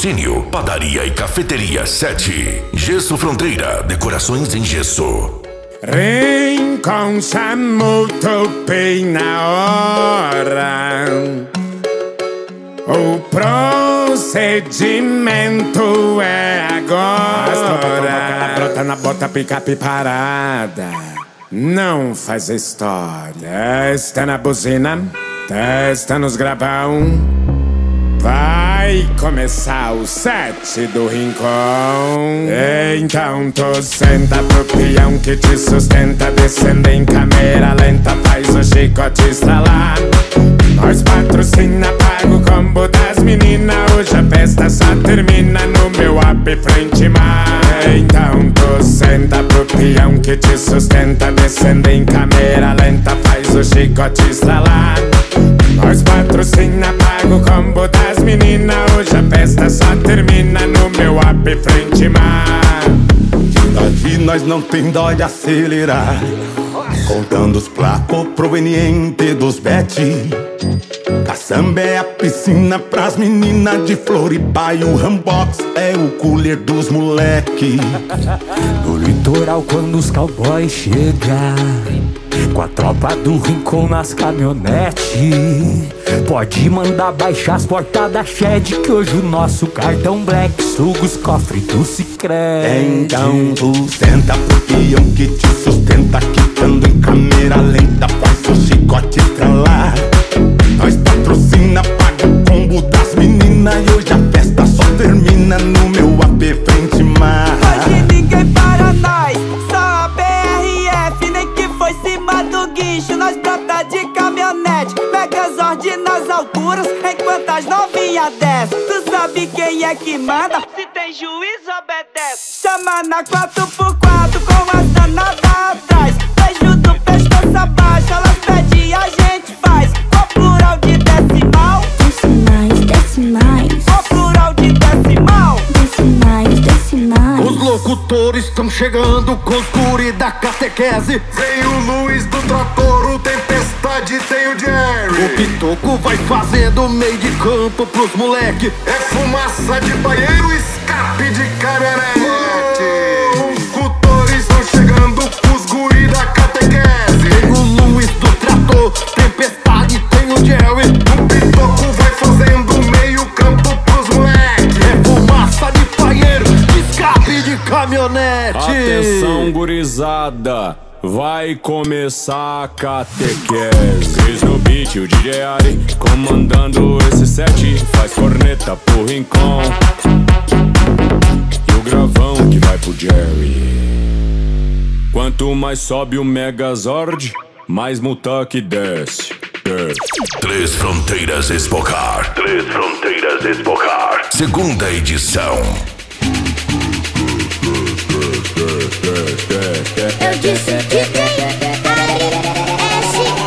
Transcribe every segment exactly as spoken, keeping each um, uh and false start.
Patrocínio Padaria e Cafeteria sete. Gesso Fronteira, decorações em gesso. Rincon chamou, topei na hora. O procedimento é agora. Brota na bota, picape parada. Não faz história. Testa na buzina, testa nos gravão. Vai começar o set do Rincon. Então tu senta pro peão que te sustenta. Descendo em câmera lenta, faz o chicote estralar. Nós patrocina, paga o combo das meninas. Hoje a festa só termina no meu app frente mar. Então tu senta pro peão que te sustenta. Descendo em câmera lenta, faz o chicote estralar. Nós patrocina, paga o combo das meninas. Hoje a festa só termina no meu app frente mar. Daqui nós não tem dó de acelerar, contando os placos provenientes dos bet. Caçamba é a piscina pras meninas de Floripa e o Rambox é o cooler dos moleque. No litoral quando os cowboys chegam, com a tropa do Rincon nas caminhonete, pode mandar baixar as portas da Shed, que hoje o nosso cartão Black suga os cofres do Sicredi. Então tu senta pro peão que te sustenta, quitando em câmera lenta, faz o chicote estralar. Nós patrocina, paga o combo das meninas. E hoje a festa só termina no meu app frente mar. Hoje ninguém para nós, só a B R F. Nem que foi cima do guincho, nós brota de caminhonete. Megazord nas alturas, enquanto as novinhas descem. Tu sabe quem é que manda? Se tem juiz, obedece. Chama na quatro por quatro com as danadas atrás. Beijo do pescoço abaixo, elas pedem, a gente faz. Qual plural de decimal? Decimais, decimais. Qual plural de decimal? Decimais, decimais. Os locutores estão chegando com os guri da catequese. Vem o Luiz do trator, o Tempestade, tem o Jerry. O Pitoco vai fazendo meio de campo pros moleque. É fumaça de banheiro, escape de caminhonete. Os locutores estão chegando com os guri da catequese. Tem o Luiz do trator, Tempestade, tem o Jerry. O Pitoco vai fazendo meio campo pros moleque. É fumaça de banheiro, escape de caminhonete. Atenção, gurizada, vai começar a catequese. Cris no beat, o D J Ari comandando esse set. Faz corneta pro Rincon e o gravão que vai pro Jerry. Quanto mais sobe o Megazord, mais Mutak desce, desce. Três Fronteiras Expocar. Três Fronteiras Expocar. Segunda edição. Eu disse que tem S L.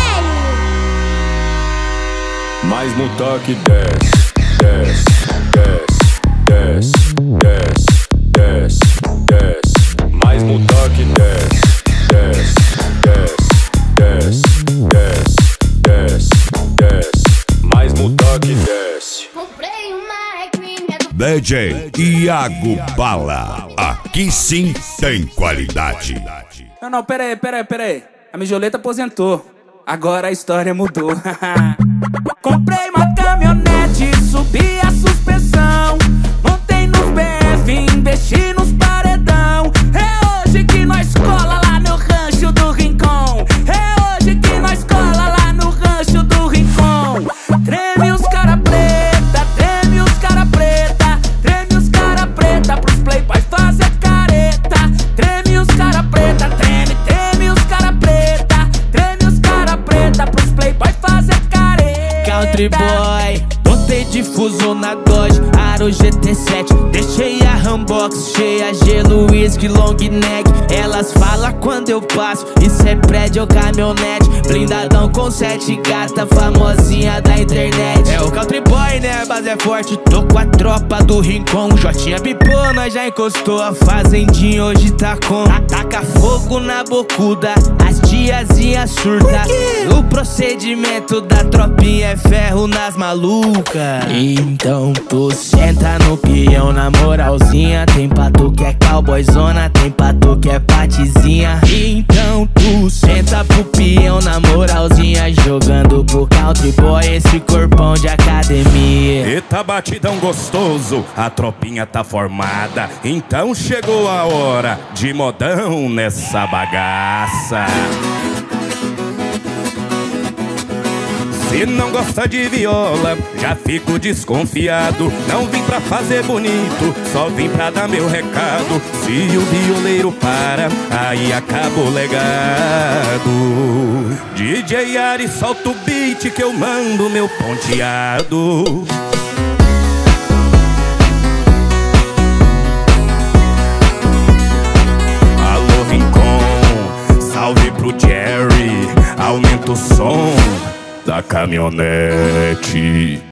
Mais Mutak desce, desce, desce, desce, desce, desce, desce. Mais Mutak desce, desce, desce, desce, desce, desce, desce. Mais Mutak desce. Comprei uma regrinha do D J Iago Bala. Aqui sim tem qualidade. Não, não, pera aí, pera aí, pera aí. A Mijoleta aposentou. Agora a história mudou. Comprei uma caminhonete, subi a suspensão. Montei nos B F, investi nos paredão. É hoje que nós cola lá no rancho do Rincon. É hoje que nós cola lá no rancho do Rincon. Treme os cara preta, treme os cara preta. Treme os cara preta pros playboys fazer careta. Treme os cara preta, treme, treme os cara preta. Treme os cara preta pros playboys fazer careta. Country boy, botei difuso na Dodge, Aro G T sete. Deixei a Rambox cheia, gelo, whisky, long neck. Elas falam quando eu passo, isso é prédio ou caminhonete. Blindadão com sete gata, famosinha da internet. É o country boy, né? A base é forte, tô com a tropa do Rincon. Jotinha pipou, nós já encostou. A fazendinha hoje tá com. Ataca fogo na bocuda, as tiazinha surta. O procedimento da tropinha é ferro nas malucas. Então tu senta no peão na moralzinha. Tem pra tu que é cowboyzona, tem pra tu que é patizinha. Então tu senta pro peão na moralzinha, jogando pro country boy esse corpão de academia. Eita batidão gostoso, a tropinha tá formada. Então chegou a hora de modão nessa bagaça. Se não gosta de viola, já fico desconfiado. Não vim pra fazer bonito, só vim pra dar meu recado. Se o violeiro para, aí acaba o legado. D J Ari, solta o beat que eu mando meu ponteado. Alô Rincon, salve pro Jerry, aumenta o som da caminhonete.